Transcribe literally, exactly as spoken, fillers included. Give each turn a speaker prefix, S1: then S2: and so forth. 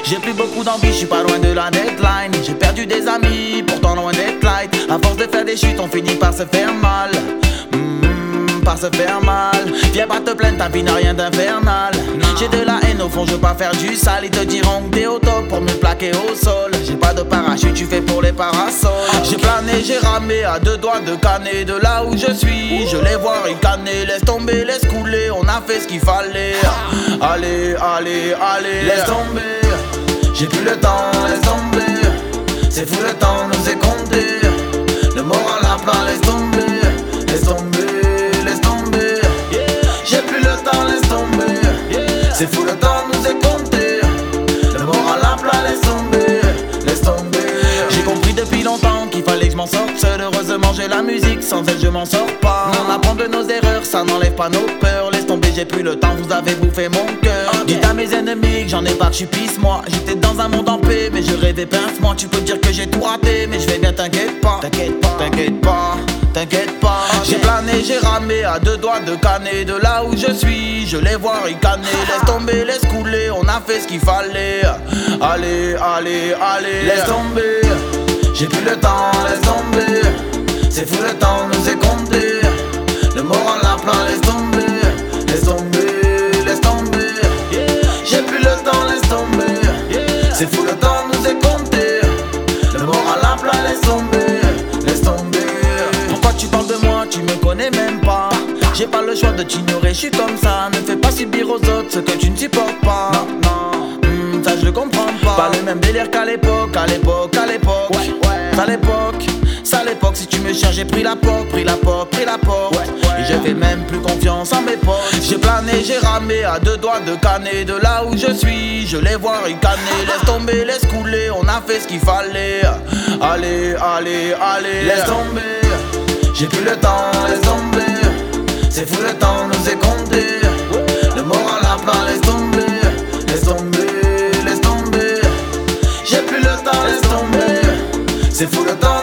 S1: J'ai plus beaucoup d'envie, je suis pas loin de la deadline. J'ai perdu des amis, pourtant loin d'être light. À force de faire des chutes, on finit par se faire mal. Mmh, par se faire mal. Viens pas te plaindre, ta vie n'a rien d'infernal. J'ai de la haine au fond, je veux pas faire du sale. Ils te diront que t'es au top pour me plaquer au sol. J'ai pas de parachute, tu fais pour les parasols. J'ai plané, j'ai ramé à deux doigts de canner. De là où je suis, je les vois ricaner. Laisse tomber, laisse couler, on a fait ce qu'il fallait. Allez, allez, allez, laisse tomber. J'ai plus le temps, laisse tomber. C'est fou, le temps nous est compté. Le moral à plat, laisse tomber. Laisse tomber, laisse tomber. J'ai plus le temps, laisse tomber. C'est fou, le temps nous est compté. Le moral à plat, laisse tomber. Laisse tomber. J'ai compris depuis longtemps qu'il fallait que je m'en sorte seul. Heureusement j'ai la musique, sans elle je m'en sors pas. On apprend de nos erreurs, ça n'enlève pas nos peurs. Laisse tomber, j'ai plus le temps, vous avez bouffé mon cœur. Dites à mes ennemis que j'en ai pas, que je suis pisse moi. J'étais dans un monde en paix, mais je rêvais pince-moi. Tu peux dire que j'ai tout raté, mais je vais bien, t'inquiète pas. T'inquiète pas, t'inquiète pas, t'inquiète pas. J'ai plané, j'ai ramé à deux doigts de canner. De là où je suis, je les vois ricaner. Laisse tomber, laisse couler, on a fait ce qu'il fallait. Allez, allez, allez, laisse tomber. J'ai plus le temps, laisse tomber. C'est fou, le temps nous est compté. Le moral à plat, laisse tomber. Laisse tomber, laisse tomber. J'ai plus le temps, laisse tomber. C'est fou, le temps nous est compté. Le moral à plat, laisse tomber. Laisse tomber. Pourquoi tu parles de moi, tu me connais même pas. J'ai pas le choix de t'ignorer, je suis comme ça. Ne fais pas subir aux autres ce que tu ne supportes pas. Non, non, mmh, ça je le comprends pas. Pas le même délire qu'à l'époque, à l'époque, à l'époque. Ouais, ouais. À l'époque, ça à l'époque, si tu me cherches, j'ai pris la porte, pris la porte, pris la porte. Ouais, ouais. Et je fais même plus confiance en mes potes. J'ai plané, j'ai ramé à deux doigts de canner. De là où je suis, je les vois ricaner. Laisse tomber, laisse couler, on a fait ce qu'il fallait. Allez, allez, allez, laisse tomber. J'ai plus le temps, laisse tomber. C'est fou, le temps nous est compté. Le moral à plat, laisse tomber. Laisse tomber, laisse tomber. J'ai plus le temps, laisse tomber. C'est fou, le temps